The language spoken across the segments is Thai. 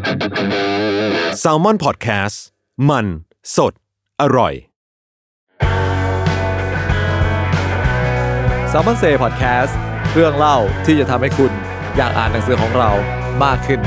Salmon Podcast มันสดอร่อย Salmon Say Podcast เรื่องเล่าที่จะทำให้คุณอยากอ่านหนังสือของเรามากขึ้น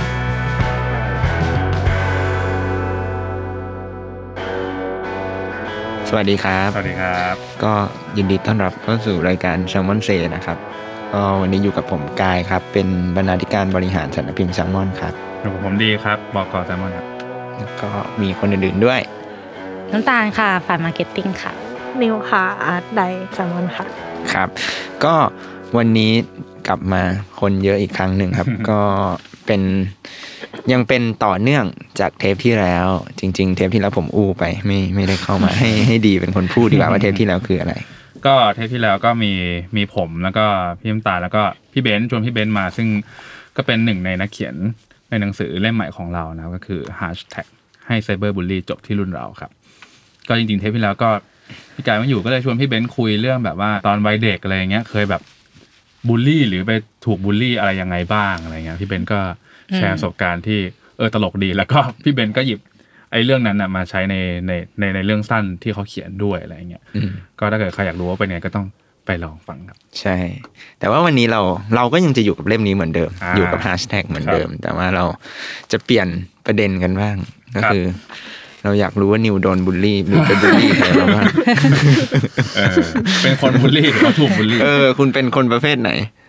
สวัสดีครับสวัสดีครับก็ยินดีต้อนรับเข้าสู่รายการ Salmon Say นะครับก็วันนี้อยู่กับผมกายครับเป็นบรรณาธิการบริหารสำนักพิมพ์ Salmon ครับผมดีครับบก.แซลมอนครับแล้วก็มีคนอื่นๆด้วยน้ำตาลค่ะฝ่ายมาร์เก็ตติ้งค่ะนิวค่ะอาร์ตไดแซลมอนค่ะครับก็วันนี้กลับมาคนเยอะอีกครั้งหนึ่งครับ ก็ยังเป็นต่อเนื่องจากเทปที่แล้วจริงๆเทปที่แล้วผมอู้ไปไม่ได้เข้ามา ให้ดีเป็นคนพูดดีกว่าว่าเทปที่แล้วคืออะไรก็เทปที่แล้วก็มีผมแล้วก็พี่น้ำตาลแล้วก็พี่เบนซ์ชวนพี่เบนซ์มาซึ่งก็เป็นหนึ่งในนักเขียนในหนังสือเล่มใหม่ของเรานะก็คือ Hashtag ให้ไซเบอร์บูลลี่จบที่รุ่นเราครับก็จริงๆเทปที่แล้วก็พี่กายไม่อยู่ก็เลยชวนพี่เบนซ์คุยเรื่องแบบว่าตอนวัยเด็กอะไรอย่างเงี้ยเคยแบบบูลลี่หรือไปถูกบูลลี่อะไรยังไงบ้างอะไรเงี้ยพี่เบนซ์ก็แชร์ประสบการณ์ที่ตลกดีแล้วก็พี่เบนซ์ก็หยิบไอ้เรื่องนั้นน่ะมาใช้ในเรื่องสั้นที่เขาเขียนด้วยอะไรเงี้ยก็ถ้าเกิดใครอยากรู้ว่าเป็นไงก็ต้องไปลองฟังครับใช่แต่ว่าวันนี้เราก็ยังจะอยู่กับเล่มนี้เหมือนเดิมอยู่กับ Hashtag เหมือนเดิมแต่ว่าเราจะเปลี่ยนประเด็นกันบ้างก็คือเราอยากรู้ว่านิวโดนบูลลี่หรือเป็นบูลลี่ใครบ้างเป็นคนบูลลี่หรือว่าถูกบูลลี่คุณเป็นคนประเภทไหน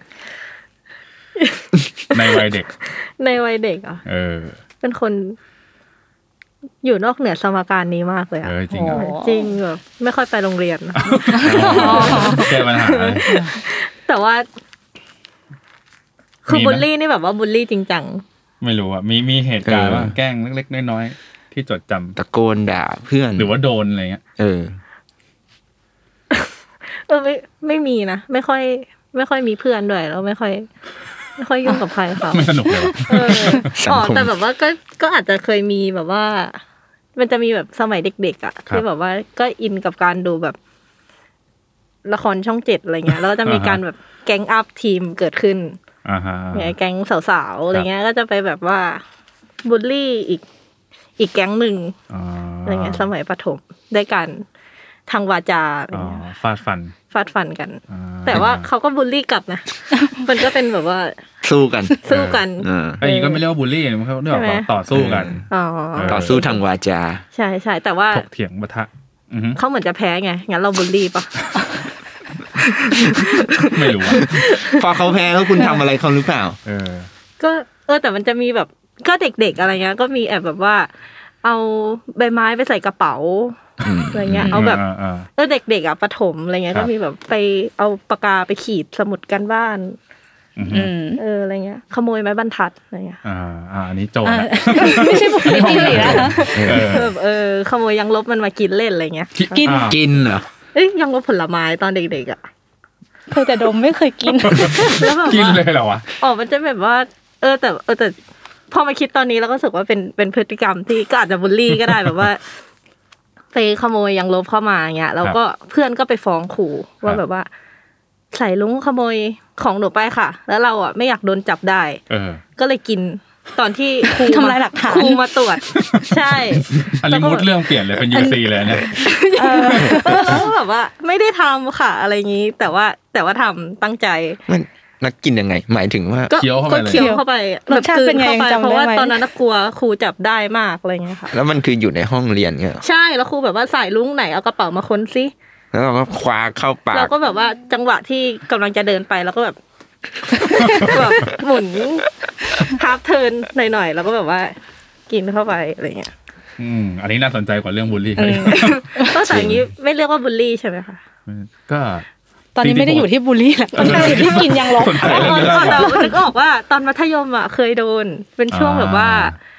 ในวัยเด็กอ่ะเป็นคนอยู่นอกเหนือสมการนี้มากเลยอ่ะจริงเหรอจริงแบบไม่ค่อยไปโรงเรียนแก้ปัญหาแต่ว่าคือบูลลี่นี่แบบว่าบูลลี่จริงจังไม่รู้อ่ะมีเหตุการณ์ว่าแกล้งเล็กๆน้อยๆที่จดจำตะโกนด่าเพื่อนหรือว่าโดนอะไรเงี้ยไม่มีนะไม่ค่อยมีเพื่อนด้วยแล้วไม่ค่อยยุ่งกับใครเขาไม่สนุกเลยแต่แบบว่าก็อาจจะเคยมีแบบว่ามันจะมีแบบสมัยเด็กๆอ่ะที่แบบว่าก็อินกับการดูแบบละครช่อง7อะไรเงี้ยแล้วก็จะมีการแบบแก๊งอัพทีมเกิดขึ้นเนี่ยแก๊งสาวๆอะไรเงี้ยก็จะไปแบบว่าบูลลี่อีกแก๊งนึงอะไรเงี้ยสมัยประถมได้กันทางวาจาอะไรเงี้ยฟาดฟันกันแต่ว่าเขาก็บูลลี่กลับนะมันก็เป็นแบบว่าสู้กันอันนี้ก็ไม่เรียกว่าบูลลี่มันเรียกว่าต่อสู้กันต่อสู้ทางวาจาใช่ๆแต่ว่าถกเถียงปะทะเขาเหมือนจะแพ้ไงงั้นเราบูลลี่ปะไม่รู้พอเขาแพ้แล้วคุณทำอะไรเขาหรือเปล่าก็แต่มันจะมีแบบก็เด็กๆอะไรเงี้ยก็มีแอบแบบว่าเอาใบไม้ไปใส่กระเป๋าอะไรเงี้ยเอาแบบเด็กๆอ่ะประถมอะไรเงี้ยก็มีแบบไปเอาปากกาไปขีดสมุดกันบ้านอะไรเงี้ยขโมยไม้บรรทัดอะไรเงี้ยอันนี้โจรไม่ใช่บุคลิกจริงหรอขโมยยังลบมันมากินเล่นอะไรเงี้ยกินเหรอยังลบผลไม้ตอนเด็กๆอ่ะเคยแต่ดมไม่เคยกินแล้วแบบกินเลยเหรอวะมันจะแบบว่าแต่พอมาคิดตอนนี้แล้วก็รู้สึกว่าเป็นพฤติกรรมที่ก็อาจจะบูลลี่ก็ได้แบบว่าไปขโมยยังลบเข้ามาเงี้ยแล้วก็เพื่อนก็ไปฟ้องครูว่าแบบว่าใส่ลุงขโมยของหนูไปค่ะแล้วเราอ่ะไม่อยากโดนจับได้ก็เลยกินตอนที่ครูทำลายหลักฐานครูมาตรวจใช่อันนี้มุดเรื่องเปลี่ยนเลยเป็น UC เลยเนี่ยแล้วก็แบบว่าไม่ได้ทำค่ะอะไรอย่างงี้แต่ว่าทำตั้งใจนักกินยังไงหมายถึงว่าเคี้ยวเข้าไปเลยเคี้ยวเข้าไปรสชาติเป็นไงเพราะว่าตอนนั้นกลัวครูจับได้มากอะไรเงี้ยค่ะแล้วมันคืออยู่ในห้องเรียนเงี้ยใช่แล้วครูแบบว่าใส่ลุงไหนเอากระเป๋ามาค้นซิแล้วเราก็คว้าเข้าปากเราก็แบบว่าจังหวะที่กำลังจะเดินไปแล้วก็แบบหมุนฮาล์ฟเทิร์นหน่อยๆแล้วก็แบบว่ากินเข้าไปอะไรเงี้ยอันนี้น่าสนใจกว่าเรื่องบูลลี่ก็แต่อย่างนี้ไม่เรียกว่าบูลลี่ใช่ไหมคะก็ตอนนี้ไม่ได้อยู่ที่บูลลี่แหละตอนนี้อยู่ที่กินยังลบเรานึกออกว่าตอนมัธยมอ่ะเคยโดนเป็นช่วงแบบว่า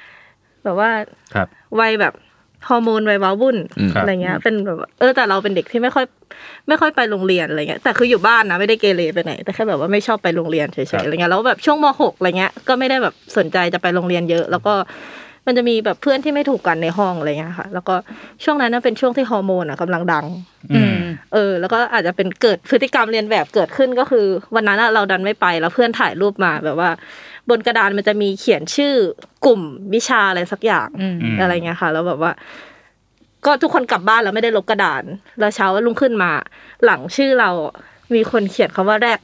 วัยแบบฮอร์โมนวัยว้าวุ่นอะไรเงี้ยเป็นแบบแต่เราเป็นเด็กที่ไม่ค่อยไปโรงเรียนอะไรเงี้ยแต่คืออยู่บ้านนะไม่ได้เกเรไปไหนแต่แค่แบบว่าไม่ชอบไปโรงเรียนเฉยๆอะไรเงี้ยแล้วแบบช่วงม.6 อะไรเงี้ยก็ไม่ได้แบบสนใจจะไปโรงเรียนเยอะแล้วก็มันจะมีแบบเพื่อนที่ไม่ถูกกันในห้องอะไรเงี้ยค่ะแล้วก็ช่วงนั้นน่ะเป็นช่วงที่ฮอร์โมนกำลังดังแล้วก็อาจจะเป็นเกิดพฤติกรรมเรียนแบบเกิดขึ้นก็คือวันนั้นเราดันไม่ไปแล้วเพื่อนถ่ายรูปมาแบบว่าบนกระดานมันจะมีเขียนชื่อกลุ่มวิชาอะไรสักอย่างอะไรเงี้ยค่ะแล้วแบบว่าก็ทุกคนกลับบ้านแล้วไม่ได้ลบกระดานแล้วเช้าวันรุ่งขึ้นมาหลังชื่อเรามีคนเขียนคำว่าแรก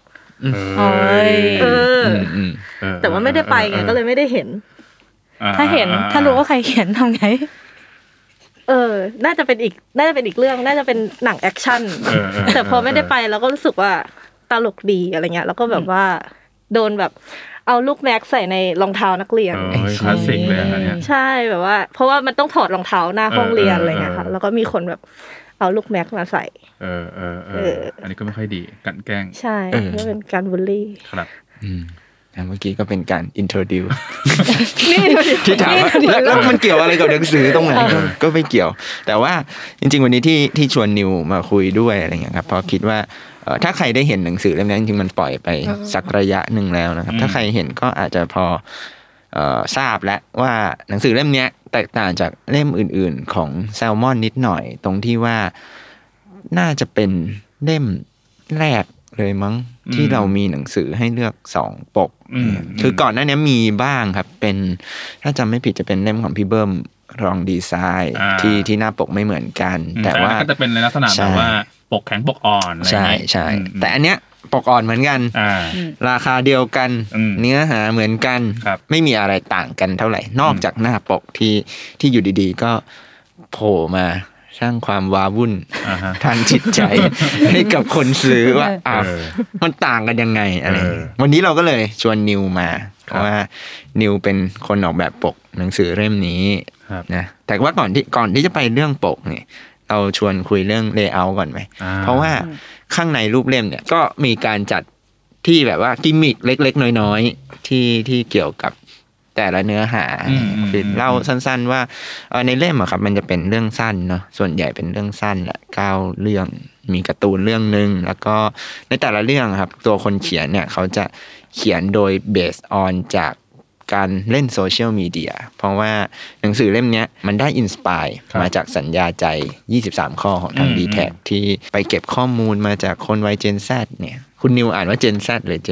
แต่ว่าไม่ได้ไปไงก็เลยไม่ได้เห็นถ้าเห็นถ้ารู้ว่าใครเขียนทำไงน่าจะเป็นอีกเรื่องน่าจะเป็นหนังแอคชั่นแต่พอไม่ได้ไปเราก็รู้สึกว่าตลกดีอะไรเงี้ยแล้วก็แบบว่าโดนแบบเอาลูกแม็กใส่ในรองเท้านักเรียนคลาสสิกเลยอันเนี้ยใช่แบบว่าเพราะว่ามันต้องถอดรองเท้าหน้าห้องเรียนอะไรเงี้ยค่ะแล้วก็มีคนแบบเอาลูกแม็กมาใส่อันนี้ก็ไม่ค่อยดีกันแกล้งใช่ก็เป็นการบูลลี่ครับเมื่อกี้ก็เป็นการ introduce ที่ถามว่าแล้วมันเกี่ยวอะไรกับหนังสือตรงไหนก็ไม่เกี่ยวแต่ว่าจริงๆวันนี้ที่ชวนนิวมาคุยด้วยอะไรเงี้ยครับเพราะคิดว่าถ้าใครได้เห็นหนังสือเล่มนี้จริงๆมันปล่อยไปสักระยะหนึ่งแล้วนะครับถ้าใครเห็นก็อาจจะพอทราบแล้วว่าหนังสือเล่มนี้แตกต่างจากเล่มอื่นๆของแซลมอนนิดหน่อยตรงที่ว่าน่าจะเป็นเล่มแรกเลยมั้งที่เรามีหนังสือให้เลือก2ปกคือก่อนหน้านี้มีบ้างครับเป็นถ้าจำไม่ผิดจะเป็นเล่มของพี่เบิ้มรองดีไซน์ที่หน้าปกไม่เหมือนกันแต่ว่าก็จะเป็นในลักษณะแบบว่าปกแข็งปกอ่อนใช่ใช่แต่อันเนี้ยปกอ่อนเหมือนกันราคาเดียวกันเนื้อหาเหมือนกันไม่มีอะไรต่างกันเท่าไหร่นอกจากหน้าปกที่อยู่ดีๆก็โผล่มาสร้างความว้าวุ่นทางจิตใจให้กับคนซื้อว่ามันต่างกันยังไงอะไรวันนี้เราก็เลยชวนนิวมาเพราะว่านิวเป็นคนออกแบบปกหนังสือเล่มนี้นะแต่ว่าก่อนที่จะไปเรื่องปกเนี่ยเราชวนคุยเรื่องเลเยอร์ก่อนไหมเพราะว่าข้างในรูปเล่มเนี่ยก็มีการจัดที่แบบว่ากิมมิคเล็กๆน้อยๆที่เกี่ยวกับแต่ละเนื้อหาคือเล่าสั้นๆว่าในเล่มอะครับมันจะเป็นเรื่องสั้นเนาะส่วนใหญ่เป็นเรื่องสั้นแหละ9เรื่องมีการ์ตูนเรื่องนึงแล้วก็ในแต่ละเรื่องครับตัวคนเขียนเนี่ยเขาจะเขียนโดยเบสออนจากการเล่นโซเชียลมีเดียเพราะว่าหนังสือเล่มนี้มันได้อินสปายมาจากสัญญาใจ23ข้อของทาง D-Tag ที่ไปเก็บข้อมูลมาจากคนวัย Gen Z เนี่ยคุณนิวอ่านว่า Gen Z หรือ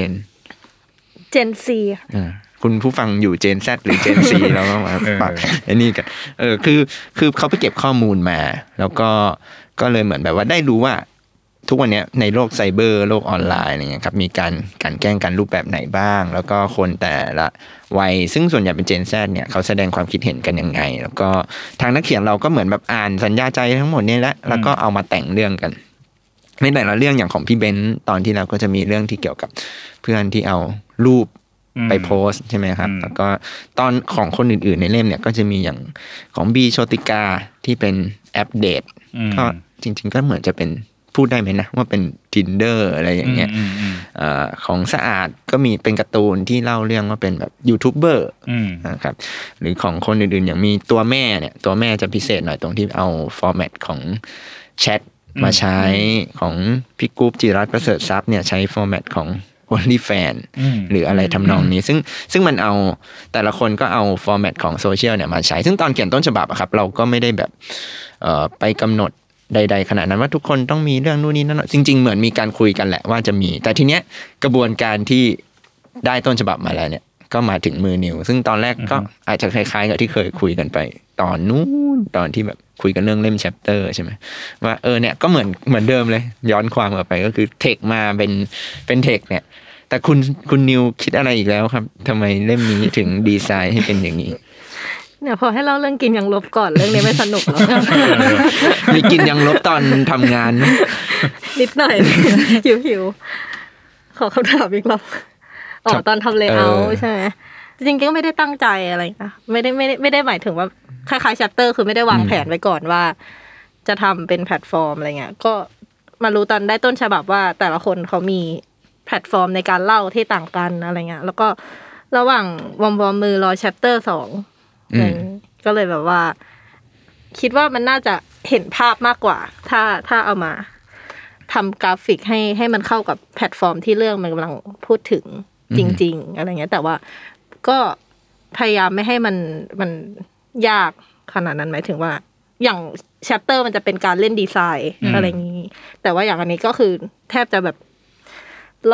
Gen C คุณผู้ฟังอยู่ Gen Z หรือ Gen C แล้วก็มาฝากอันนี้กันคือเขาไปเก็บข้อมูลมาแล้วก็เลยเหมือนแบบว่าได้รู้ว่าทุกวันนี้ในโลกไซเบอร์โลกออนไลน์อะไรเงี้ยครับมีการแกล้งกันรูปแบบไหนบ้างแล้วก็คนแต่ละวัยซึ่งส่วนใหญ่เป็น Gen Z เนี่ยเขาแสดงความคิดเห็นกันยังไงแล้วก็ทางนักเขียนเราก็เหมือนแบบอ่านสัญญาใจทั้งหมดนี้แล้วก็เอามาแต่งเรื่องกันในแต่ละเรื่องอย่างของพี่เบนซ์ตอนที่เราก็จะมีเรื่องที่เกี่ยวกับเพื่อนที่เอารูปไปโพสใช่ไหมครับแล้วก็ตอนของคนอื่นๆในเล่มเนี่ยก็จะมีอย่างของบีโชติกาที่เป็นแอปเดทก็จริงๆก็เหมือนจะเป็นพูดได้ไหมนะว่าเป็น Tinder อะไรอย่างเงี้ยของสะอาดก็มีเป็นการ์ตูนที่เล่าเรื่องว่าเป็นแบบยูทูบเบอร์นะครับหรือของคนอื่นๆอย่างมีตัวแม่เนี่ยตัวแม่จะพิเศษหน่อยตรงที่เอาฟอร์แมตของแชทมาใช้ของพี่กุ๊บจิรัตน์ประเสริฐทรัพย์เนี่ยใช้ฟอร์แมตของOnlyFans หรืออะไรทำนองนี้ซึ่งมันเอาแต่ละคนก็เอาฟอร์แมตของโซเชียลเนี่ยมาใช้ซึ่งตอนเขียนต้นฉบับอะครับเราก็ไม่ได้แบบไปกำหนดใดๆขนาดนั้นว่าทุกคนต้องมีเรื่องนู่นนี่นั่นจริงๆเหมือนมีการคุยกันแหละว่าจะมีแต่ทีเนี้ยกระบวนการที่ได้ต้นฉบับมาแล้วเนี่ยก็มาถึงมือนิวซึ่งตอนแรกก็อาจจะคล้ายๆกับที่เคยคุยกันไปตอนนู้นตอนที่แบบคุยกันเรื่องเล่ม chapter ใช่ไหมว่าเนี่ยก็เหมือนเดิมเลยย้อนความกลับไปก็คือเทคมาเป็นเทคเนี่ยแต่คุณนิวคิดอะไรอีกแล้วครับทำไมเล่มนี้ถึงดีไซน์ให้เป็นอย่างนี้เนี่ยพอให้เล่าเรื่องกินยังลบก่อนเรื่องนี้ไม่สนุกหรอกมีกินยังลบตอนทำงานนิดหน่อยหิวขอคำถามอีกรอบตอนทำเลเยอร์ใช่ไหมจริงๆก็ไม่ได้ตั้งใจอะไรนะไม่ได้หมายถึงว่าคล้ายๆ chapter คือไม่ได้วางแผนไว้ก่อนว่าจะทำเป็นแพลตฟอร์มอะไรเงี้ยก็มารู้ตอนได้ต้นฉบับว่าแต่ละคนเขามีแพลตฟอร์มในการเล่าที่ต่างกันอะไรเงี้ยแล้วก็ระหว่างวอร์มมือรอ chapter 2ก็เลยแบบว่าคิดว่ามันน่าจะเห็นภาพมากกว่าถ้าเอามาทำกราฟิกให้มันเข้ากับแพลตฟอร์มที่เรื่องมันกำลังพูดถึงจริงๆอะไรเงี้ยแต่ว่าก็พยายามไม่ให้มันยากขนาดนั้นหมายถึงว่าอย่างแชปเตอร์มันจะเป็นการเล่นดีไซน์อะไรอย่างนี้แต่ว่าอย่างอันนี้ก็คือแทบจะแบบลอก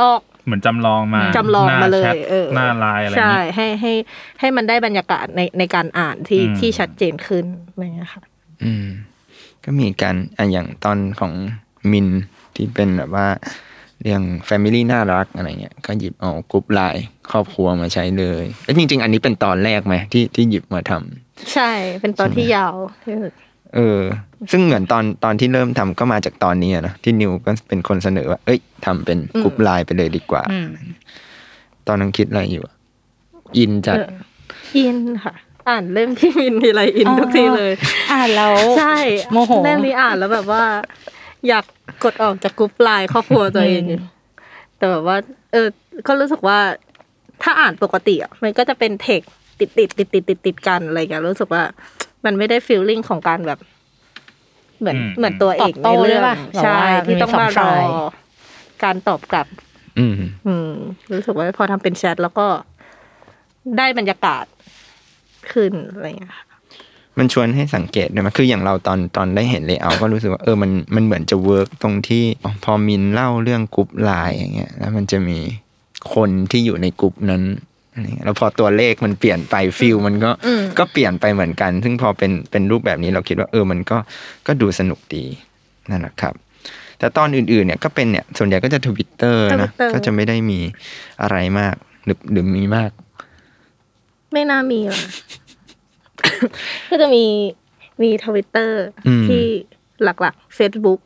เหมือนจำลองมาเลยหน้าไลน์อะไรใช่ให้มันได้บรรยากาศในการอ่านที่ชัดเจนขึ้นอะไรเงี้ยค่ะก็มีการอย่างตอนของมินที่เป็นแบบว่าเรื่อง Family น่ารักอะไรเงี้ยก็หยิบเอากรุ๊ปไลน์ครอบครัวมาใช้เลยแล้วจริงๆอันนี้เป็นตอนแรกไหมที่หยิบมาทำใช่เป็นตอนที่ยาวที่สุดซึ่งเหมือนตอนที่เริ่มทำก็มาจากตอนนี้นะที่นิวก็เป็นคนเสนอว่าทำเป็นกรุ๊ปไลน์ไปเลยดีกว่าตอนนั้นคิดอะไรอยู่อินจัดอินค่ะอ่านเล่มที่มินทีไรอินทุกทีเลยอ่านแล้วใช่โมโหเล่มนี้อ่านแล้วแบบว่าอยากกดออกจากกรุ๊ปไลน์ครอบครัวตัวเองแต่แบบว่าก็รู้สึกว่าถ้าอ่านปกติอ่ะมันก็จะเป็นเทคติดกันอะไรอย่างเงี้ยรู้สึกว่ามันไม่ได้ฟีลลิ่งของการแบบเหมือนตัวเอกในเรื่องใช่ที่ต้องมารอการตอบกลับรู้สึกว่าพอทำเป็นแชทแล้วก็ได้บรรยากาศขึ้นอะไรอย่างเงี้ยมันชวนให้สังเกตด้วยมั้ยคืออย่างเราตอนได้เห็นเลเยอร์ก็รู้สึกว่ามันเหมือนจะเวิร์กตรงที่พอมินเล่าเรื่องกรุ๊ปไลน์อย่างเงี้ยแล้วมันจะมีคนที่อยู่ในกรุ๊ปนั้นแล้วพอตัวเลขมันเปลี่ยนไปฟีลมันก็เปลี่ยนไปเหมือนกันซึ่งพอเป็นรูปแบบนี้เราคิดว่ามันก็ดูสนุกดีนั่นแหละครับแต่ตอนอื่นๆเนี่ยก็เป็นเนี่ยส่วนใหญ่ก็จะ Twitter นะก็จะไม่ได้มีอะไรมากหรือมีมากไม่น่ามีหรอกก็จะมี Twitter ที่หลักๆ Facebook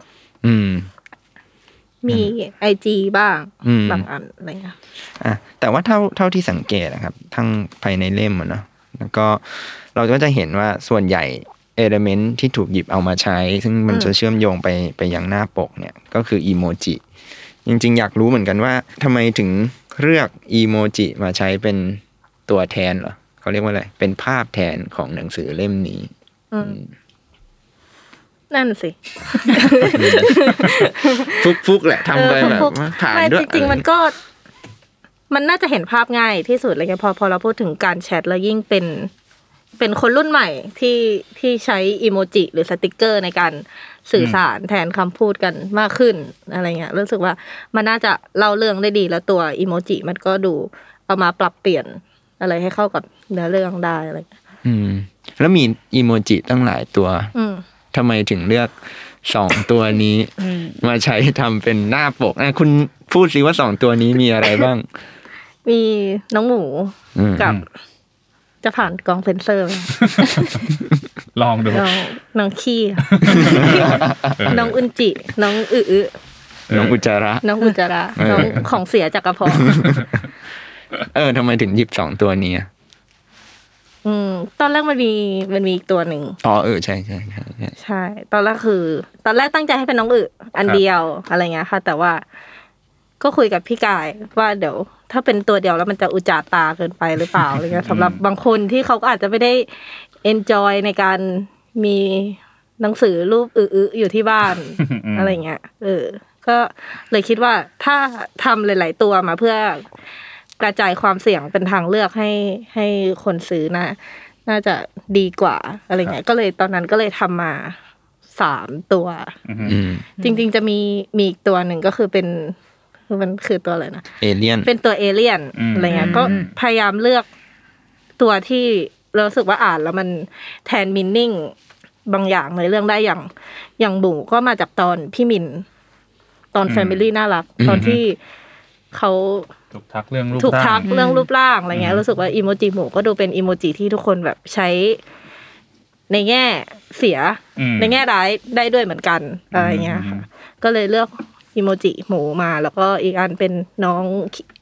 มี IG บ้างบางอันอะไรเงี้ยแต่ว่าเท่าที่สังเกตนะครับทั้งภายในเล่มเนาะแล้วก็เราก็จะเห็นว่าส่วนใหญ่เอลิเมนต์ที่ถูกหยิบเอามาใช้ซึ่งมันจะเชื่อมโยงไปยังหน้าปกเนี่ยก็คืออีโมจิจริงๆอยากรู้เหมือนกันว่าทำไมถึงเลือกอีโมจิมาใช้เป็นตัวแทนเหรอเขาเรียกว่าอะไรเป็นภาพแทนของหนังสือเล่มนี้นั่นสิฟุกแหละทำไปแบบผ่านด้วยจริงๆมันน่าจะเห็นภาพง่ายที่สุดเลยพอเราพูดถึงการแชทแล้วยิ่งเป็นคนรุ่นใหม่ที่ใช้อีโมจิหรือสติกเกอร์ในการสื่อสารแทนคำพูดกันมากขึ้นอะไรเงี้ยรู้สึกว่ามันน่าจะเล่าเรื่องได้ดีแล้วตัวอีโมจิมันก็ดูเอามาปรับเปลี่ยนอะไรให้เข้ากับเนื้อเรื่องได้อะไรแล้วมีอีโมจิตั้งหลายตัวทำไมถึงเลือก2ตัวนี้มาใช้ทำเป็นหน้าปกคุณพูดสิว่า2ตัวนี้มีอะไรบ้างมีน้องหมูกับจะผ่านกองเซนเซอร์ลองดูน้องขี้น้องอุนจิน้องน้องอุจจาระน้องของเสียจากกระเพาะทำไมถึงหยิบ2ตัวนี้ตอนแรกมันมีอีกตัวหนึ่งใช่ใช่ตอนแรกตั้งใจให้เป็นน้องอันเดียวอะไรเงี้ยค่ะแต่ว่าก็คุยกับพี่กายว่าเดี๋ยวถ้าเป็นตัวเดียวแล้วมันจะอุจจาตาเกินไปหรือเปล่าอะไรเงี้ยสำหรับบางคนที่เขาก็อาจจะไม่ได้enjoy ในการมีหนังสือรูปอยู่ที่บ้านอะไรเงี้ยก็เลยคิดว่าถ้าทำหลายๆตัวมาเพื่อกระจายความเสี่ยงเป็นทางเลือกให้คนซื้อน่าจะดีกว่าอะไรเงี้ยก็เลยตอนนั้นก็เลยทำมา3ตัวจริงๆจะมีอีกตัวหนึ่งก็คือมันคือตัวอะไรนะเอเลี่ยนเป็นตัวเอเลี่ยนอะไรเงี้ยก็พยายามเลือกตัวที่เรารู้สึกว่าอ่านแล้วมันแทนมีนิ่งบางอย่างในเรื่องได้อย่างบูก็มาจากตอนพี่มินตอน Family น่ารักตอนที่เขาถูกทักเรื่องรูปร่างอะไรเงี้ยรู้สึกว่าอีโมจิหมูก็ดูเป็นอีโมจิที่ทุกคนแบบใช้ในแง่เสียในแง่ร้ายได้ด้วยเหมือนกันอะไรเงี้ยค่ะก็เลยเลือกอีโมจิหมูมาแล้วก็อีกอันเป็นน้อง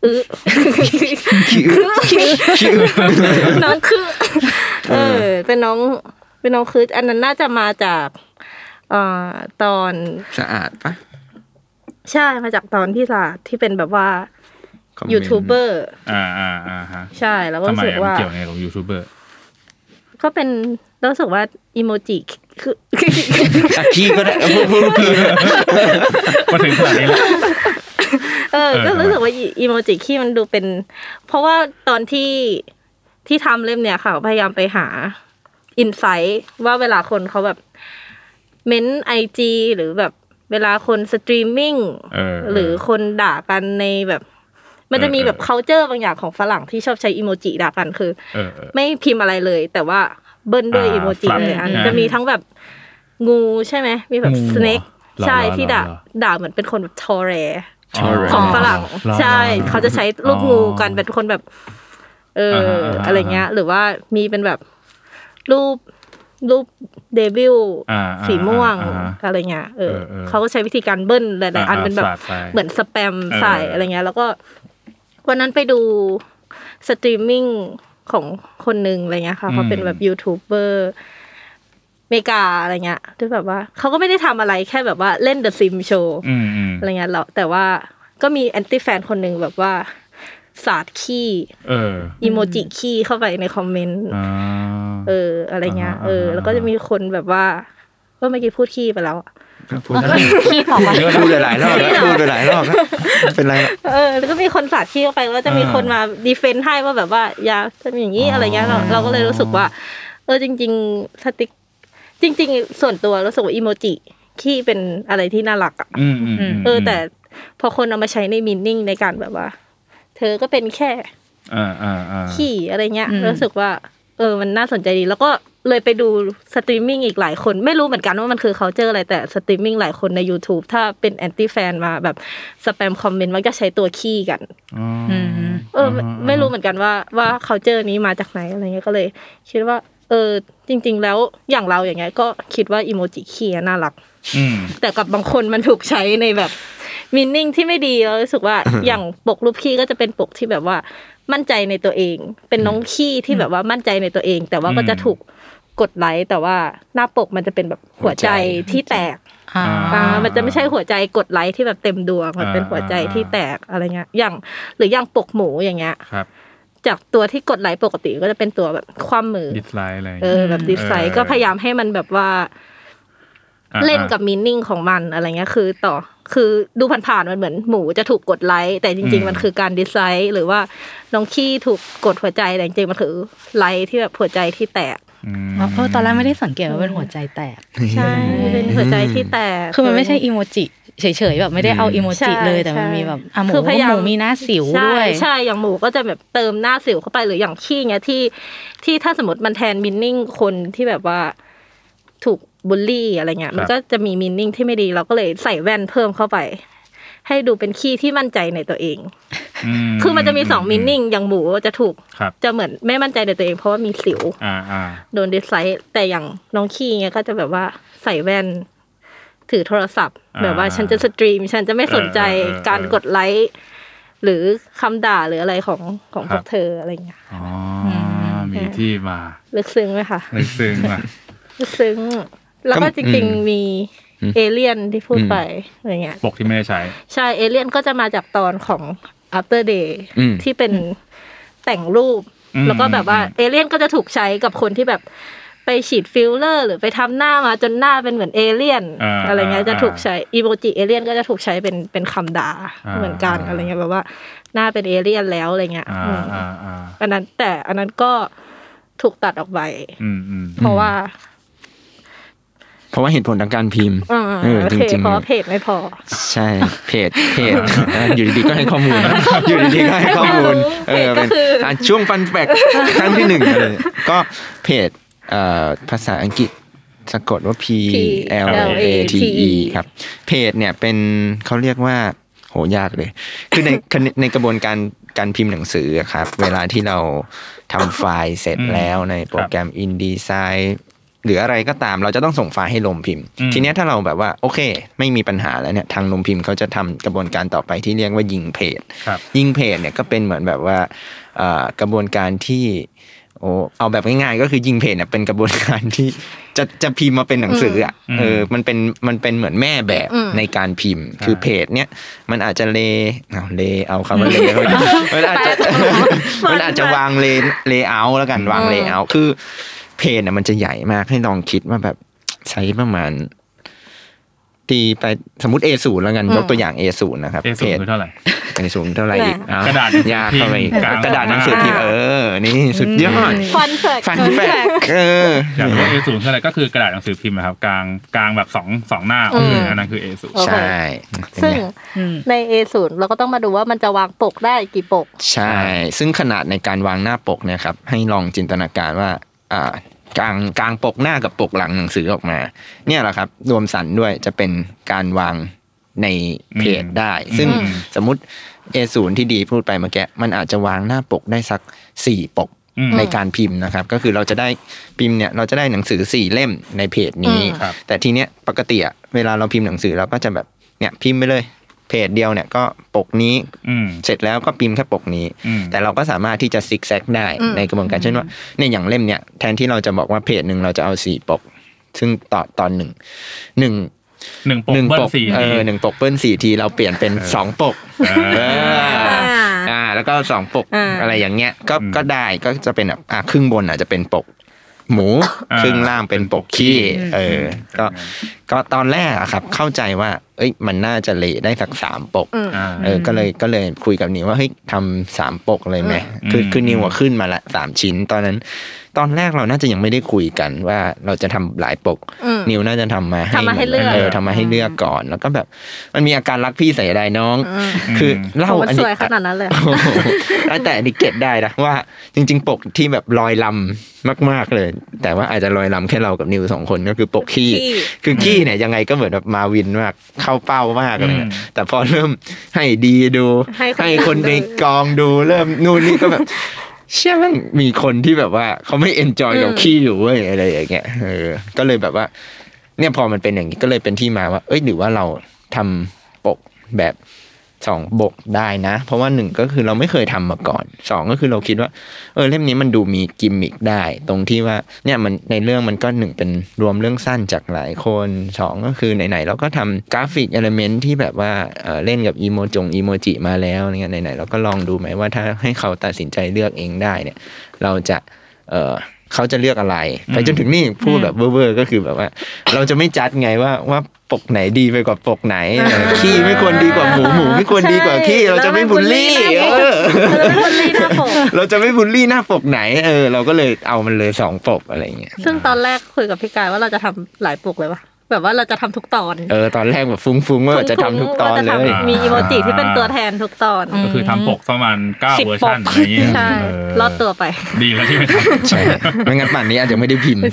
น้องคือเป็นน้องคืออันนั้นน่าจะมาจากตอนสะอาดปะใช่มาจากตอนที่สะอาดที่เป็นแบบว่ายูทูบเบอร์ฮะใช่แล้วก็รู้สึกว่าเกี่ยวไงกับยูทูบเบอร์ก็เป็นรู้สึกว่าอีโมจิคือขี้ก็ได้พูดขี้มาถึงขนาดนี้แล้วก็รู้สึกว่าอีโมจิขี้มันดูเป็นเพราะว่าตอนที่ทำเล่มเนี่ยค่ะพยายามไปหาอินไซต์ว่าเวลาคนเขาแบบเม้น IG หรือแบบเวลาคนสตรีมมิ่งหรือคนด่ากันในแบบมันจะมีแบบ culture บางอย่างของฝรั่งที่ชอบใช้อีโมจิด่ากันคือไม่พิมพ์อะไรเลย แต่ว่าเบิ้ลด้วยอีโมจิเลยอันจะมีทั้งแบบงูใช่ไหมมีแบบ snake ใช่ที่ด่าเหมือนเป็นคนแบบทอแรของฝรั่งใช่เขาจะใช้รูปงูกันเป็นคนแบบอะไรเงี้ยหรือว่ามีเป็นแบบรูปเดวิลสีม่วงอะไรเงี้ยเขาก็ใช้วิธีการเบิ้ลหลายๆอันเป็นแบบเหมือนสแปมใส่อะไรเงี้ยแล้วก็วันนั้นไปดูสตรีมมิ่งของคนนึงอะไรเงี้ยค่ะเขาเป็นแบบยูทูบเบอร์เมกาอะไรเงี้ยที่แบบว่าเขาก็ไม่ได้ทำอะไรแค่แบบว่าเล่น The Sims Show อะไรเงี้ยแล้วแต่ว่าก็มีแอนตี้แฟนคนนึงแบบว่าสาดขี้อีโมจิขี้เข้าไปในคอมเมนต์อะไรเงี้ยแล้วก็จะมีคนแบบว่าเมื่อกี้พูดขี้ไปแล้วขี้ต่อไปพูดหลายรอบแล้วพูดหลายรอบแล้วเป็นไรแล้วก็มีคนสาดขี้เข้าไปแล้วจะมีคนมาดีเฟนต์ให้ว่าแบบว่าอย่าทำอย่างนี้อะไรเงี้ยเราก็เลยรู้สึกว่าจริงๆสติ๊กจริงๆส่วนตัวรู้สึกว่าอีโมจิขี้เป็นอะไรที่น่ารักอ่ะแต่พอคนเอามาใช้ในมีนิ่งในการแบบว่าเธอก็เป็นแค่ขี้อะไรเงี้ยรู้สึกว่ามันน่าสนใจดีแล้วก็เลยไปดูสตรีมมิ่งอีกหลายคนไม่รู้เหมือนกันว่ามันคือเขาเจออะไรแต่สตรีมมิ่งหลายคนใน YouTube ถ้าเป็นแอนตี้แฟนมาแบบสแปมคอมเมนต์มักจะใช้ตัวขี้กันไม่รู้เหมือนกันว่าเขาเจอนี้มาจากไหนอะไรเงี้ยก็เลยคิดว่าจริงๆแล้วอย่างเราอย่างเงี้ยก็คิดว่าอีโมจิขี้น่ารักแต่กับบางคนมันถูกใช้ในแบบมีนิ่งที่ไม่ดีเรารู้สึกว่าอย่างปกรูปขี้ก็จะเป็นปกที่แบบว่ามั่นใจในตัวเองเป็นน้องขี้ที่แบบว่ามั่นใจในตัวเอง แต่ว่าก็จะถูกกดไลค์แต่ว่าหน้าปกมันจะเป็นแบบหัวใจที่แตกมันจะไม่ใช่หัวใจกดไลค์ที่แบบเต็มดวงมันเป็นหัวใจที่แตกอะไรเงี้ยอย่างหรืออย่างปกหมูอย่างเงี้ยจากตัวที่กดไลค์ปกติก็จะเป็นตัวแบบคว่ำมือดิสไลค์อะไรแบบดิสไลค์ก็พยายามให้มันแบบว่าเล่นกับมีนิ่งของมันอะไรเงี้ยคือดูผ่านๆมันเหมือนหมูจะถูกกดไลค์แต่จริงๆมันคือการดิสไลค์หรือว่าน้องขี้ถูกกดหัวใจแต่จริงๆมันคือไลค์ที่แบบหัวใจที่แตกตอนแรกไม่ได้สังเกตว่าเป็นหัวใจแตกใช่เป็นหัวใจที่แตกคือมันไม่ใช่อีโมจิเฉยๆแบบไม่ได้เอาอีโมจิเลยแต่มันมีแบบหมูมีหน้าสิวด้วยใช่อย่างหมูก็จะแบบเติมหน้าสิวเข้าไปหรืออย่างขี้เงี้ยที่ถ้าสมมติมันแทนมีนิ่งคนที่แบบว่าถูกบูลลี่อะไรเงี้ยมันก็จะมีมีนิ่งที่ไม่ดีเราก็เลยใส่แว่นเพิ่มเข้าไปให้ดูเป็นขี้ที่มั่นใจในตัวเองคือมันจะมี2มีนิ่งอย่างหมูจะถูกจะเหมือนไม่มั่นใจในตัวเองเพราะว่ามีสิวโดนดิสไลค์แต่อย่างน้องขี้เงี้ยก็จะแบบว่าใส่แว่นถือโทรศัพท์แบบว่าฉันจะสตรีมฉันจะไม่สนใจการกดไลค์หรือคำด่าหรืออะไรของพวกเธออะไรเงี้ยมีที่มาลึกซึ้งไหมคะลึกซึ้งลึกซึ้งแล้วก็จริงๆมีเอเลี่ยนที่พูดไปอะไรเงี้ยปกที่ไม่ได้ใช่เอเลี่ยนก็จะมาจากตอนของ After Day ที่เป็นแต่งรูปแล้วก็แบบว่าเอเลี่ยนก็จะถูกใช้กับคนที่แบบไปฉีดฟิลเลอร์หรือไปทำหน้ามาจนหน้าเป็นเหมือนเอเลี่ยนอะไรเงี้ยจะถูกใช้อีโมจิเอเลี่ยนก็จะถูกใช้เป็นคำด่าเหมือนกันอะไรเงี้ยแบบว่าหน้าเป็นเอเลี่ยนแล้วอะไรเงี้ยอันนั้นก็ถูกตัดออกไปเพราะว่าเหตุผลทางการพิมพ์จริงๆเพราะเพจไม่พอใช่เพจอยู่ดีๆก็ให้ข้อมูลเป็นช่วงฟันแฟกครั้งที่1เลยก็เพจภาษาอังกฤษสะกดว่า PLATE ครับเพจเนี่ยเป็นเขาเรียกว่าโหยากเลยคือในกระบวนการพิมพ์หนังสือครับเวลาที่เราทำไฟล์เสร็จแล้วในโปรแกรม InDesignหรืออะไรก็ตามเราจะต้องส่งไฟล์ให้ลงพิมพ์ทีนี้ถ้าเราแบบว่าโอเคไม่มีปัญหาแล้วเนี่ยทางลงพิมพ์เขาจะทำกระบวนการต่อไปที่เรียกว่ายิงเพจเนี่ยก็เป็นเหมือนแบบว่ากระบวนการที่เอาแบบง่ายๆก็คือยิงเพจเนี่ยเป็นกระบวนการที่จะพิมพ์มาเป็นหนังสือมันเป็นเหมือนแม่แบบในการพิมพ์คือเพจเนี่ยมันอาจจะเอาคำว่ามันอาจจะวางเลเยอร์แล้วกันวางเลเยอร์คือเพจน่ะมันจะใหญ่มากให้ลองคิดว่าแบบใช้ประมาณตีไปสมมติ A0 แล้วกันยกตัวอย่าง A0 นะครับ A0 คือเท่าไหร่ A0 เท่าไหร่อีกกระดาษยากเข้าไปอีกกระดาษหนังสือพิมพ์กระดาษหนังสือพิมพ์นี่สุดยอดฟันแฟกฟันแฟกอยากรู้ว่า A0 คืออะไรก็คือกระดาษหนังสือพิมพ์นะครับกลางแบบ2หน้าอันนั้นคือ A0 ใช่ซึ่งใน A0 เราก็ต้องมาดูว่ามันจะวางปกได้กี่ปกใช่ซึ่งขนาดในการวางหน้าปกเนี่ยครับให้ลองจินตนาการว่ากลางปกหน้ากับปกหลังหนังสือออกมาเนี่ยแหละครับรวมสันด้วยจะเป็นการวางในเพจได้ซึ่งสมมุติ A0 ที่ดีพูดไปเมื่อกี้มันอาจจะวางหน้าปกได้สัก4ปกในการพิมพ์นะครับก็คือเราจะได้พิมพ์เนี่ยเราจะได้หนังสือ4เล่มในเพจนี้แต่ทีเนี้ยปกติอะเวลาเราพิมพ์หนังสือเราก็จะแบบเนี่ยพิมพ์ไปเลยเพจเดียวเนี่ยก็ปกนี้เสร็จแล้วก็พิมพ์แค่ปกนี้แต่เราก็สามารถที่จะซิกแซกได้ในกระบวนการเช่นว่าเนี่ยอย่างเล่มเนี่ยแทนที่เราจะบอกว่าเพจนึงเราจะเอา4ปกซึ่งตอน1ปกเบิ้ล4ที1ปกเบิ้ล4ทีเราเปลี่ยนเป็น2ปกแล้วก็2ปกอะไรอย่างเงี้ยก็ได้ก็จะเป็นแบบครึ่งบนอาจจะเป็นปกหมูครึ่งล่างเป็นปกขี้ก็ตอนแรกอะครับเข้าใจว่ามันน่าจะเละได้สัก3ปกก็เลยคุยกับนิวว่าเฮ้ยทำ3ปกเลยไหมคือนิวขึ้นมาละ3ชิ้นตอนแรกเราน่าจะยังไม่ได้คุยกันว่าเราจะทำหลายปกนิวน่าจะทำมาให้เลือกก่อนแล้วก็แบบมันมีอาการรักพี่ใส่ใจน้องคือเล่าอันนี้สวยขนาดนั้นเลยแต่อันนี้เก็ตได้นะว่าจริงๆปกที่แบบลอยลำมากๆเลยแต่ว่าอาจจะลอยลำแค่เรากับนิว2คนก็คือปกขี้คือขี้เนี่ยยังไงก็เหมือนแบบมาวินมากเข้าเป้ามากเลยแต่พอเริ่มให้ดีดูให้คนในกองดูเริ่มนู่นนี่ก็แบบเชื่อมั้งมีคนที่แบบว่าเขาไม่เอนจอยกับขี้อยู่เว้ยอะไรอย่างเงี้ยก็เลยแบบว่าเนี่ยพอมันเป็นอย่างนี้ก็เลยเป็นที่มาว่าหรือว่าเราทำปกแบบ2ปกได้นะเพราะว่า1ก็คือเราไม่เคยทำมาก่อน2ก็คือเราคิดว่าเล่มนี้มันดูมีกิมมิคได้ตรงที่ว่าเนี่ยมันในเรื่องมันก็1เป็นรวมเรื่องสั้นจากหลายคน2ก็คือไหนๆเราก็ทำกราฟิกเอลิเมนต์ที่แบบว่าเล่นกับอีโมจิมาแล้วเนี่ยไหนๆเราก็ลองดูไหมว่าถ้าให้เขาตัดสินใจเลือกเองได้เนี่ยเราจะเขาจะเลือกอะไรไปจนถึงนี่พูดแบบเว่อร์ๆก็คือแบบว่าเราจะไม่จัดไงว่าปกไหนดีไปกว่าปกไหนขี้ไม่ควรดีกว่าหมูไม่ควรดีกว่าขี้เราจะไม่บูลลี่เราจะไม่บูลลี่หน้าปกไหนเราก็เลยเอามันเลย2ปกอะไรเงี้ยซึ่งตอนแรกคุยกับพี่กายว่าเราจะทำหลายปกเลยป่ะแบบว่าเราจะทำทุกตอนตอนแรกแบบฟุ้งๆว่าจะทำทุกตอนเลยมีอีโมจิที่เป็นตัวแทนทุกตอนก็คือทำปกประมาณ9เวอร์ชันอะไรอย่างเงี้ยรอดตัวไปดีแล้วที่ไม่ทำใช่ไม่งั้นป่านนี้อาจจะไม่ได้พิมพ์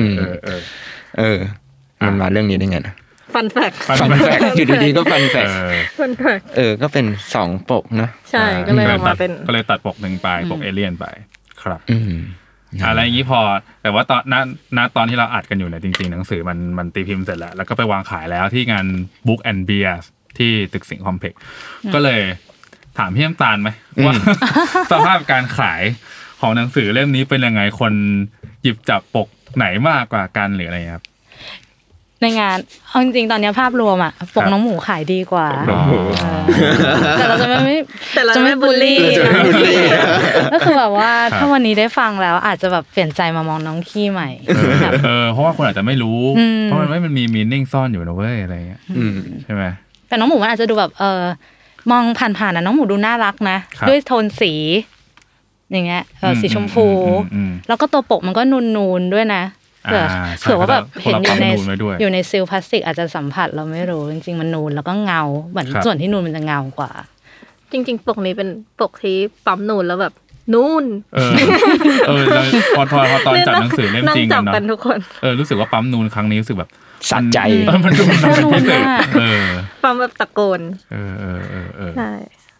มันมาเรื่องนี้ได้ไงนะฟันแฟกอยู่ดีๆก็ฟันแฟกก็เป็น2ปกเนาะใช่ก็เลยออกมาเป็นก็เลยตัดปก1ไปปกเอเลี่ยนไปครับอะไรอย่างนี้พอแต่ว่าตอนที่เราอัดกันอยู่เนี่ยจริงๆหนังสือมันตีพิมพ์เสร็จแล้วก็ไปวางขายแล้วที่งาน Book and Beers ที่ตึกสิงห์คอมเพล็กซ์ก็เลยถามพี่น้ำตาลไหมว่าสภาพการขายของหนังสือเล่มนี้เป็นยังไงคนหยิบจับปกไหนมากกว่ากันหรืออะไรครับในงานเอาจริงๆตอนนี้ภาพรวมอ่ะปกน้องหมูขายดีกว่าแต่เราจะไม่บูลลี่ก็คือแบบว่าถ้าวันนี้ได้ฟังแล้วอาจจะแบบเปลี่ยนใจมามองน้องขี้ใหม่เพราะว่าคนอาจจะไม่รู้เพราะมันมีมีนิ่งซ่อนอยู่นะเว้ยอะไรเงี้ยใช่ไหมแต่น้องหมูมันอาจจะดูแบบมองผ่านๆนะน้องหมูดูน่ารักนะด้วยโทนสีอย่างเงี้ยสีชมพูแล้วก็ตัวปกมันก็นูนๆด้วยนะเผื่อว่าแบบเห็นอยู่ในซีลพลาสติกอาจจะสัมผัสเราไม่รู้จริงๆมันนูนแล้วก็เงาเหมือนส่วนที่นูนมันจะเงากว่าจริงๆปกนี้เป็นปกที่ปั๊มนูนแล้วแบบนูนพอตอนจัดหนังสือเล่มจริงกันเนาะรู้สึกว่าปั๊มนูนครั้งนี้รู้สึกแบบสั่นใจมันดูเป็นพิเศษปั๊มแบบตะโกนใช่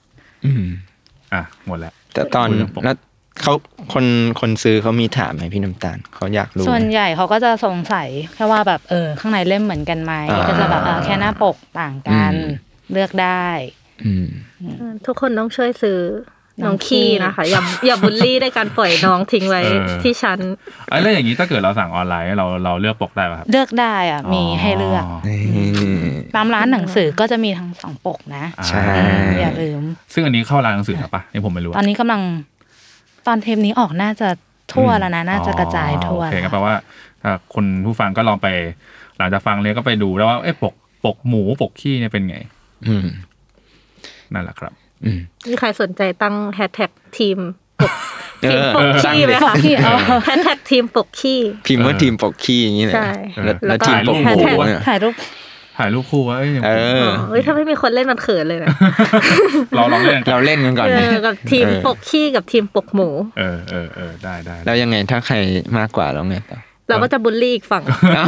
หมดแล้วแต่ตอนแล้วเขาคนซื้อเขามีถามไหมพี่น้ำตาลเขาอยากรู้ส่วนใหญ่เขาก็จะสงสัยแค่ว่าแบบข้างในเล่มเหมือนกันไหมก็จะแบบแค่หน้าปกต่างกันเลือกได้ทุกคนต้องช่วยซื้อน้องขี้นะคะอย่าบูลลี่ในการปล่อยน้องทิ้งไว้ที่ชั้นแล้วอย่างนี้ถ้าเกิดเราสั่งออนไลน์เราเลือกปกได้ป่ะครับเลือกได้มีให้เลือกตามร้านหนังสือก็จะมีทั้ง2ปกนะใช่อย่าลืมซึ่งอันนี้เข้าร้านหนังสือป่ะนี่ผมไม่รู้ตอนนี้กำลังตอนเทปนี้ออกน่าจะทั่วแล้วนะน่าจะกระจายทั่วโอเคก็แปลว่าคุณผู้ฟังก็ลองไปหลังจากฟังเลยก็ไปดูแล้วว่าปปกหมูปกขี้เนี่ยเป็นไง นั่นแหละครับมีใครสนใจตั้งแฮชแท็กทีมปกขี้ไหมคะแฮชแท็กทีมปกขี้พิมพ์ว่าทีมปกขี้อย่างนี้เลยแล้วทีมปกหมูถ่ายรูปคู่ว่าถ้าไม่มีคนเล่นมันเขินเลยนะเราลองเล่นกันก่อนกับทีมปกขี้กับทีมปกหมูได้แล้วยังไงถ้าใครมากกว่าแล้วไงต่อเราก็จะบูลลี่อีกฝั่ง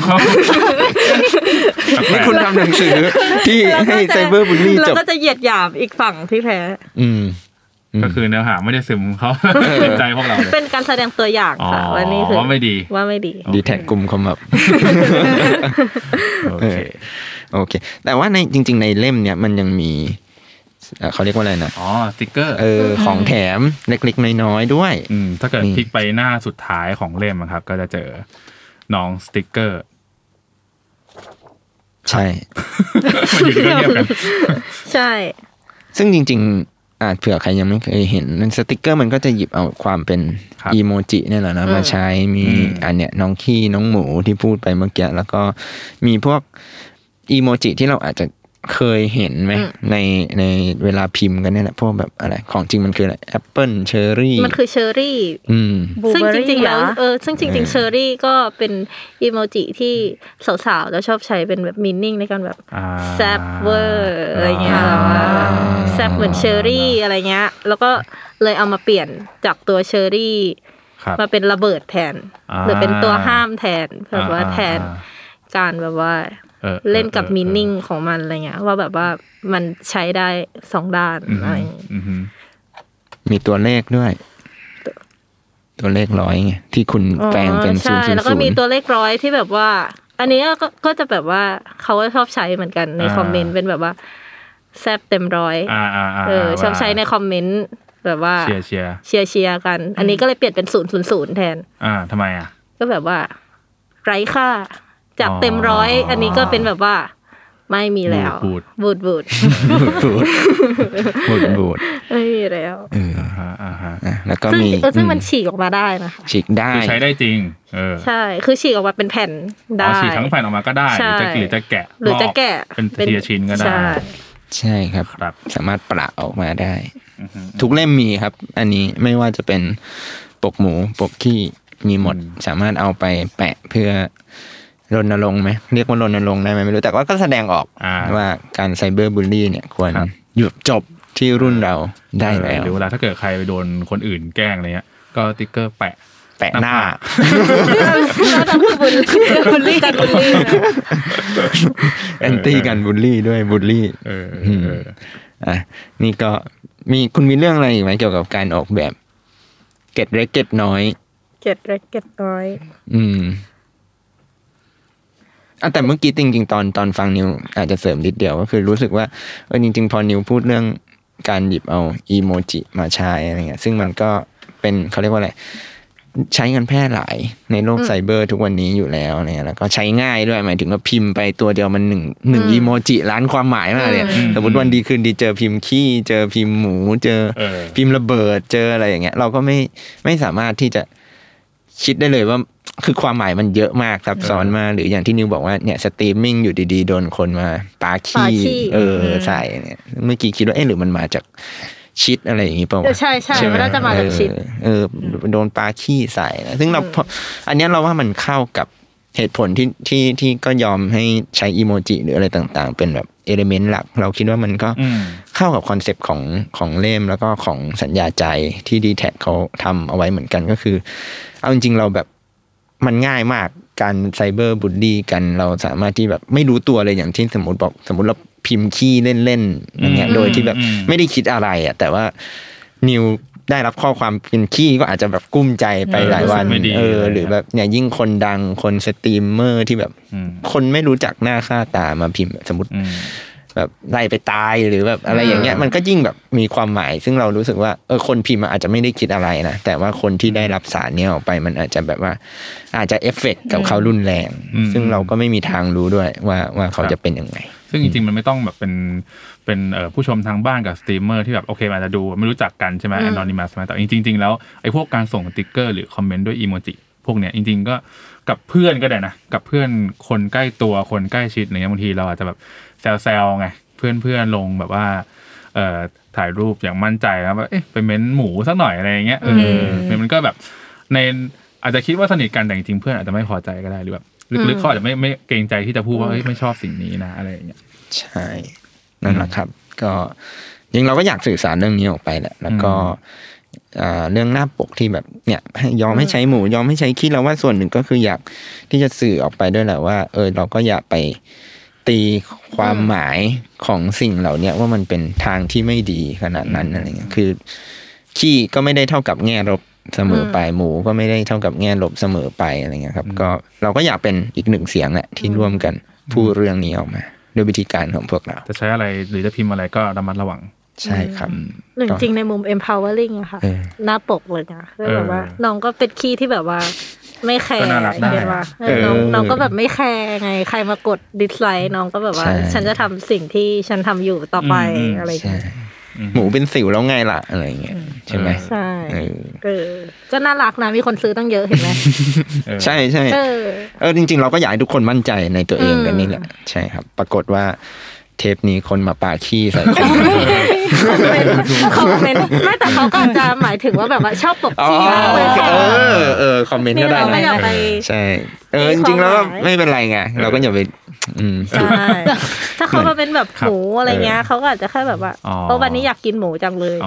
นี่คุณทำหนังสือที่ให้ไซเบอร์บูลลี่จบเราก็จะเหยียดหยามอีกฝั่งที่แพ้ก็คือเนื้อหาไม่ได้ซึมเขาจิตใจพวกเราเป็นการแสดงตัวอย่างค่ะวันนี้คือว่าไม่ดีดีแท็กกลุ่มคอมแบบโอเคแต่ว่าในจริงๆในเล่มเนี้ยมันยังมีเขาเรียกว่าอะไรนะสติ๊กเกอร์ของแถมเล็กๆน้อยๆด้วยถ้าเกิดพลิกไปหน้าสุดท้ายของเล่มครับก็จะเจอน้องสติ๊กเกอร์ใช่อยู่ดีก็เงียบกันใช่ซึ่งจริงๆเผื่อใครยังไม่เคยเห็นสติ๊กเกอร์มันก็จะหยิบเอาความเป็นอีโมจิเนี่ยแหละนะมาใช้มีอันเนี้ยน้องขี้น้องหมูที่พูดไปเมื่อกี้แล้วก็มีพวกอีโมจิที่เราอาจจะเคยเห็นไหมในเวลาพิมพ์กันเนี่ยแหละพวกแบบอะไรของจริงมันคืออะไรแอปเปิ้ลเชอร์รี่มันคือเชอร์รี่ซึ่งจริงๆแล้วซึ่งจริงๆเชอร์รี่ก็เป็นอีโมจิที่สาวๆแล้วชอบใช้เป็นแบบมีนิ่งในการแบบแซบเวอร์อะไรเงี้ยแซบเหมือนเชอร์รี่อะไรเงี้ยแล้วก็เลยเอามาเปลี่ยนจากตัวเชอร์รี่มาเป็นระเบิดแทนหรือเป็นตัวห้ามแทนแบบว่าแทนการแบบว่าเล่นกับมีนิ่งของมันอะไรเงี้ยว่าแบบว่ามันใช้ได้2ด้านอะไรมีตัวเลขด้วยตัวเลข100ไงที่คุณแปลงเป็น000 ใช่แล้วก็มีตัวเลข100ที่แบบว่าอันนี้ก็จะแบบว่าเขาก็ชอบใช้เหมือนกันในคอมเมนต์เป็นแบบว่าแซบเต็ม100ชอบใช้ในคอมเมนต์แบบว่าเชียร์กันอันนี้ก็เลยเปลี่ยนเป็น000แทนทำไมก็แบบว่าไร้ค่าจากเต็ม100อันนี้ก็เป็นแบบว่าไม่มีแล้วบูดไม่มีแล้วแล้วก็มีซึ่งมันฉีกออกมาได้นะฉีกได้ใช้ได้จริงใช่คือฉีกออกมาเป็นแผ่นได้ฉีกทั้งแผ่นออกมาก็ได้หรือจะแกะเป็นทีละชิ้นก็ได้ใช่ครับสามารถปะออกมาได้ทุกเล่มมีครับอันนี้ไม่ว่าจะเป็นปกหมูปกขี้มีหมดสามารถเอาไปแปะเพื่อรณรงค์ไหมเรียกว่ารณรงค์ได้ไหมไม่รู้แต่ว่าก็แสดงออกว่าการไซเบอร์บูลลี่เนี่ยควรหยุดจบที่รุ่นเราได้แล้วหรือเวลาถ้าเกิดใครไปโดนคนอื่นแกล้งอะไรเงี้ยก็ติ๊กเกอร์แปะหน้าบูลลี่กันบูลลี่แอนตี้กันบูลลี่ด้วยบูลลี่นี่ก็คุณมีเรื่องอะไรอีกไหมเกี่ยวกับการออกแบบเก็ตเล็กเก็ตน้อยแต่เมื่อกี้จริงๆตอนฟังนิวอาจจะเสริมนิดเดียวก็คือรู้สึกว่าจริงๆพอนิวพูดเรื่องการหยิบเอาอีโมจิมาใช้อะไรเงี้ยซึ่งมันก็เป็นเขาเรียกว่าอะไรใช้กันแพร่หลายในโลกไซเบอร์ทุกวันนี้อยู่แล้วเนี่ยแล้วก็ใช้ง่ายด้วยหมายถึงว่าพิมพ์ไปตัวเดียวมันหนึ่งอีโมจิล้านความหมายมากเลยสมมติวันดีคืนดีเจอพิมพ์ขี้เจอพิมพ์หมูเจอพิมพ์ระเบิดเจออะไรอย่างเงี้ยเราก็ไม่สามารถที่จะคิดได้เลยว่าคือความหมายมันเยอะมากซับซ้อนมากหรืออย่างที่นิวบอกว่าเนี่ยสตรีมมิ่งอยู่ดีๆโดนคนมาปาขี้ใส่เนี่ยเมื่อกี้คิดว่าหรือมันมาจากชิดอะไรอย่างงี้ป่ะใช่มันน่าจะมาจากชิดโดนปาขี้ใส่ซึ่งเราอันนี้เราว่ามันเข้ากับเหตุผลที่ก็ยอมให้ใช้อีโมจิหรืออะไรต่างๆเป็นแบบเอลิเมนต์หลักเราคิดว่ามันก็เข้ากับคอนเซปต์ของเล่มแล้วก็ของสัญญาใจที่ D-Tag เขาทำเอาไว้เหมือนกันก็คือเอาจริงๆเราแบบมันง่ายมากการไซเบอร์บูลลี่กันเราสามารถที่แบบไม่รู้ตัวเลยอย่างที่สมมติเราพิมพ์ขี้เล่นๆอย่างเงี้ยโดยที่แบบไม่ได้คิดอะไรอ่ะแต่ว่านิวได้รับข้อความเป็นขี้ก็อาจจะแบบกุ้มใจไปหลายวันหรือแบบเนี่ยยิ่งคนดังคนสตรีมเมอร์ที่แบบคนไม่รู้จักหน้าค่าตามาพิมพ์สมมติแบบไล่ไปตายหรือแบบอะไรอย่างเงี้ยมันก็ยิ่งแบบมีความหมายซึ่งเรารู้สึกว่าคนพิมพ์อาจจะไม่ได้คิดอะไรนะแต่ว่าคนที่ได้รับสารเนี้ยออกไปมันอาจจะแบบว่าอาจจะเอฟเฟกต์กับเขารุนแรงซึ่งเราก็ไม่มีทางรู้ด้วยว่าเขาจะเป็นยังไงซึ่งจริงๆมันไม่ต้องแบบเป็นผู้ชมทางบ้านกับสตรีมเมอร์ที่แบบโอเคอาจจะดูไม่รู้จักกันใช่ไหมแอนนอนิมัสแต่จริงๆแล้วไอ้พวกการส่งสติ๊กเกอร์หรือคอมเมนต์ด้วยอีโมจิพวกเนี้ยจริงๆกับเพื่อนก็ได้นะกับเพื่อนคนใกล้ตัวคนใกล้ชิดอะไรเงี้ยบางทีเราอาจจะแบบแซวๆไงเพื่อนลงแบบว่าถ่ายรูปอย่างมั่นใจแล้วว่าไปเม้นหมูสักหน่อยอะไรเงี้ยมันก็แบบในอาจจะคิดว่าสนิทกันแต่จริงๆเพื่อนอาจจะไม่พอใจก็ได้หรือแบบลึกๆเขาอาจจะไม่เกรงใจที่จะพูดว่าไม่ชอบสิ่งนี้นะอะไรอย่างเงี้ยใช่นั่นแหละครับก็จริงเราก็อยากสื่อสารเรื่องนี้ออกไปแหละแล้วก็เรื่องหน้าปกที่แบบเนี่ยยอมให้ใช้หมูยอมให้ใช้ขี้เราว่าส่วนหนึ่งก็คืออยากที่จะสื่อออกไปด้วยแหละว่าเราก็อย่าไปตีความหมายของสิ่งเหล่านี้ว่ามันเป็นทางที่ไม่ดีขนาดนั้นอะไรเงี้ยคือขี้ก็ไม่ได้เท่ากับแง่ลบเสมอไปหมูก็ไม่ได้เท่ากับแง่ลบเสมอไปอะไรเงี้ยครับก็เราก็อยากเป็นอีกหนึ่งเสียงแหละที่ร่วมกันพูดเรื่องนี้ออกมาด้วยวิธีการของพวกเราจะใช้อะไรหรือจะพิมพ์อะไรก็ระมัดระวังใช่ครับหนึ่งจริงในมุม empowering อะค่ะหน้าปกเลยนะคือแบบว่าน้องก็เป็นขี้ที่แบบว่าไม่แคร์เห็นว่าน้องก็แบบไม่แคร์ไงใครมากดดิสไลค์น้องก็แบบว่าฉันจะทำสิ่งที่ฉันทำอยู่ต่อไปอะไรอย่างเงี้ยหมูเป็นสิวแล้วไงล่ะอะไรเงี้ยใช่ไหมใช่ก็น่ารักนะมีคนซื้อตั้งเยอะเห็นไหมใช่ใช่จริงๆเราก็อยากให้ทุกคนมั่นใจในตัวเองกันนี่แหละใช่ครับปรากฏว่าเทปนี้คนมาปาขี้ใส่คอมเมนต์ไม่แต่เขาก็จะหมายถึงว่าแบบว่าชอบปกขี้มากเลยค่ะคอมเมนต์ก็ได้นะใช่จริงๆแล้วไม่เป็นไรไงเราก็อย่าไปใช่ถ้าเขามาเป็นแบบหมูอะไรเงี้ยเขาก็อาจจะแค่แบบว่าวันนี้อยากกินหมูจังเลย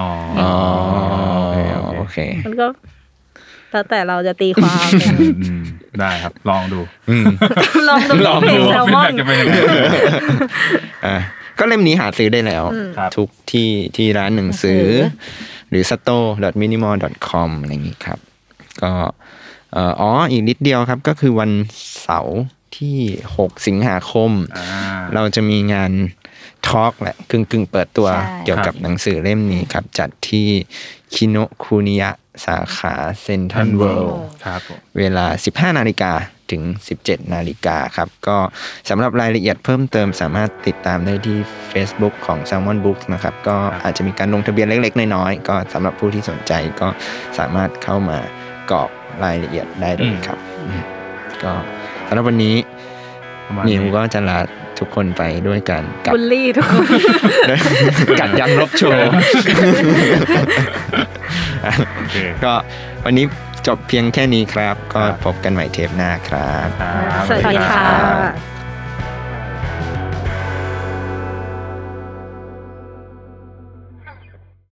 โอเคมันก็แล้วแต่เราจะตีความได้ครับลองดูลองดูแซลมอนก็เล่มนี้หาซื้อได้แล้วทุกที่ร้านหนังสือหรือ store.minimal.com อะไรอย่างนี้ครับก็อีกนิดเดียวครับก็คือวันเสาร์ที่6สิงหาคมเราจะมีงานทอล์กแหละกึ่งเปิดตัวเกี่ยวกับหนังสือเล่มนี้ครับจัดที่คิโนะคุนิยะสาขาเซ็นทรัลเวิลด์เวลา 15:00 นถึง 17:00 นครับก็สำหรับรายละเอียดเพิ่มเติมสามารถติดตามได้ที่ Facebook ของ Salmon Books นะครับก็อาจจะมีการลงทะเบียนเล็กๆน้อยๆก็สำหรับผู้ที่สนใจก็สามารถเข้ามากรอกรายละเอียดได้เลยครับก็สำหรับวันนี้นิวก็จะลาทุกคนไปด้วยกันกับบุลลี่ทุกคนกัดยันลบโชว์ก็วันนี้จบเพียงแค่นี้ครับก็พบกันใหม่เทปหน้าครับสวัสดีค่ะ